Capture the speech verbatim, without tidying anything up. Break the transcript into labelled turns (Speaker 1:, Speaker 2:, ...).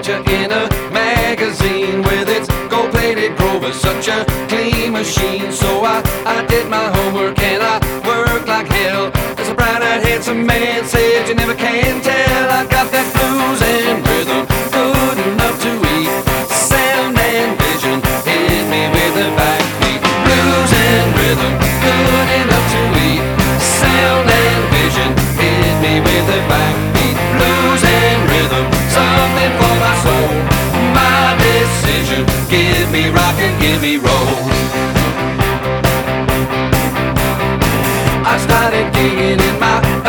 Speaker 1: picture in a magazine with its gold-plated Grover, such a clean machine. So I, I did my homework and I worked like hell. As a brown-eyed handsome man said, you never can tell. I